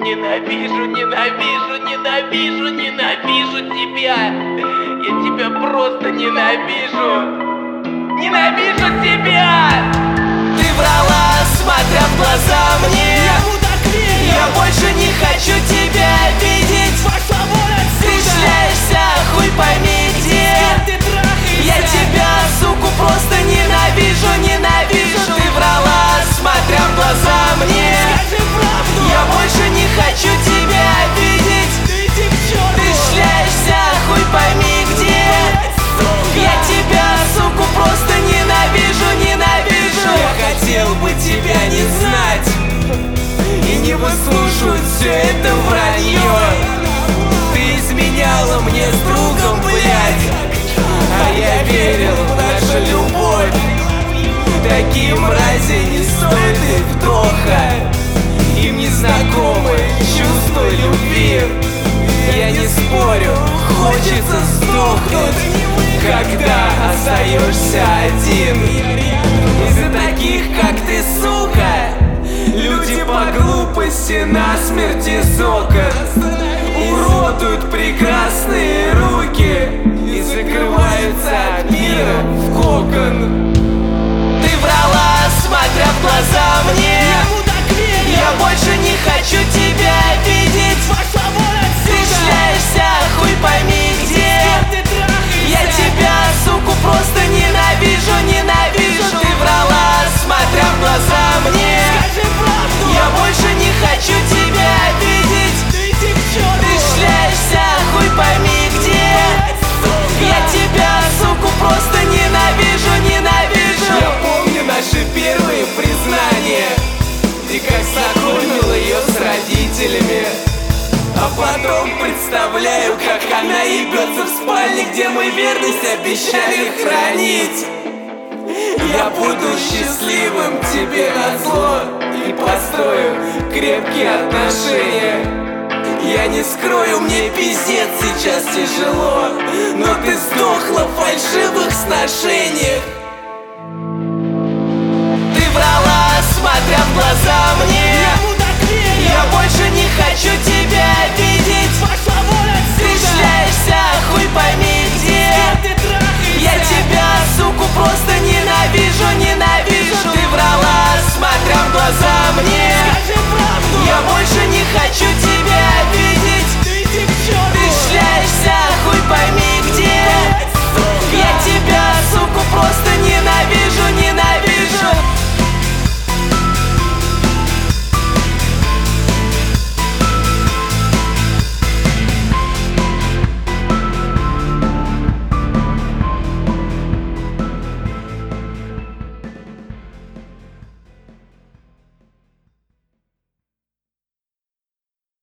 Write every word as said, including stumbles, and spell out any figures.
Ненавижу, ненавижу, ненавижу, ненавижу тебя. Я тебя просто ненавижу. Ненавижу тебя. Ты врала, смотря в глаза мне. Я мудак верю. Я больше не хочу тебя видеть. Пошла вон отсюда. Ты шляешься, хуй пойми где. Ты трахаешься. Я тебя, суку, просто ненавижу, ненавижу. Ты врала, смотря в глаза мне. Скажи правду. Я больше не хочу тебя видеть. Ты иди к черту. Ты шляешься, хуй пойми где. Сука. Я тебя, суку, просто ненавижу, ненавижу. Я хотел бы тебя не знать и не выслушивать все это вранье. Ты изменяла мне с другом, блядь, а я верил в нашу любовь. Такие мрази не стоит и вдоха. Им не знакомы чувства любви. Я не спорю, хочется сдохнуть, когда остаешься один. Из-за таких, как ты, сука, люди по глупости насмерть из окон уродуют прекрасные руки и закрываются от мира в кокон. Ты врала, смотря в глаза мне. Я мудак верю. Я больше не хочу тебя видеть. Пошла вон Ты отсюда. шляешься, хуй пойми где. Ты трахаешься. Я тебя, суку, просто ненавижу, ненавижу. Ты врала, смотря в глаза мне. Скажи правду. Я больше не хочу тебя видеть. Ты иди к черту. Ты шляешься, хуй пойми где. Я тебя, суку, просто ненавижу, ненавижу. Я помню наши первые признания и как знакомил ее с родителями. А потом представляю, как она ебется в спальне, где мы верность обещали хранить. Я буду счастливым тебе назло и построю крепкие отношения. Я не скрою, мне пиздец сейчас тяжело, но ты сдохла в фальшивых сношениях. Ты врала, смотря в глаза мне.